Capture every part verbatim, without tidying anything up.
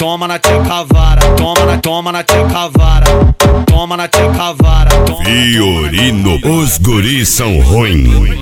toma na tcheca vara, toma na, toma na tcheca vara, toma na tcheca vara. Fiorino, os guris são ruins.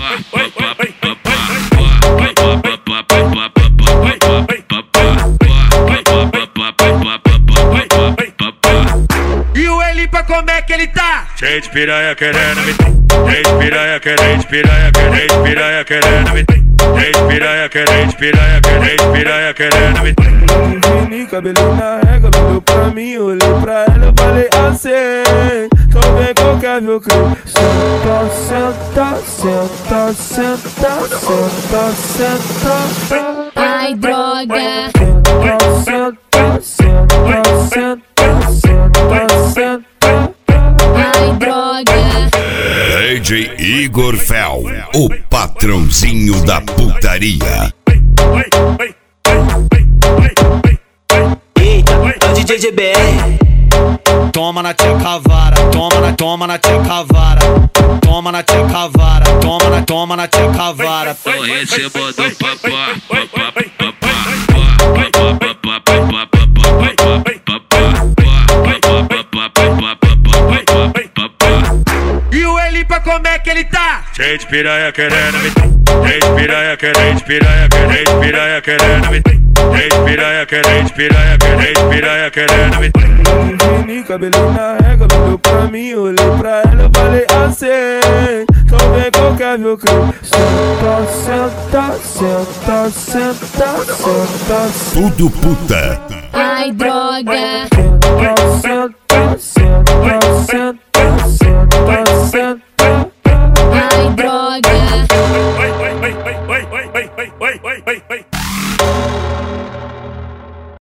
E o Elipa como é que ele tá? Cheio de piranha querendo me, cheio de piranha querendo, piranha querendo, piranha querendo me, cheio de piranha querendo, piranha querendo, piranha querendo me. Vini, cabelo na régua, olhou pra mim, olhei pra ela, eu falei assim. Então vem qualquer viu que senta, senta, senta, senta, senta, senta. Ai, droga. Senta, senta, senta, senta, senta. Ai, droga. D J Igor Fel, o patrãozinho da putaria. Eita, é o D J G B R. Toma na tcheca vara, toma na, toma na tcheca vara, toma na tcheca vara, toma na, toma na tcheca vara. Eu recebo do papá, papá, papá. E o Elipa como é que ele tá? Cheio de piranha querendo me, cheio de piranha querendo, piranha querendo, piranha querendo me, cheio de piranha querendo, piranha querendo, piranha querendo me. Vini, cabelo na régua, olhou pra mim, olhei pra ela, eu falei assim. Então vem qualquer viu que senta, senta, senta, senta, senta. Tudo puta. Ai, droga. Senta, senta, senta, senta, senta, senta. Ai, droga.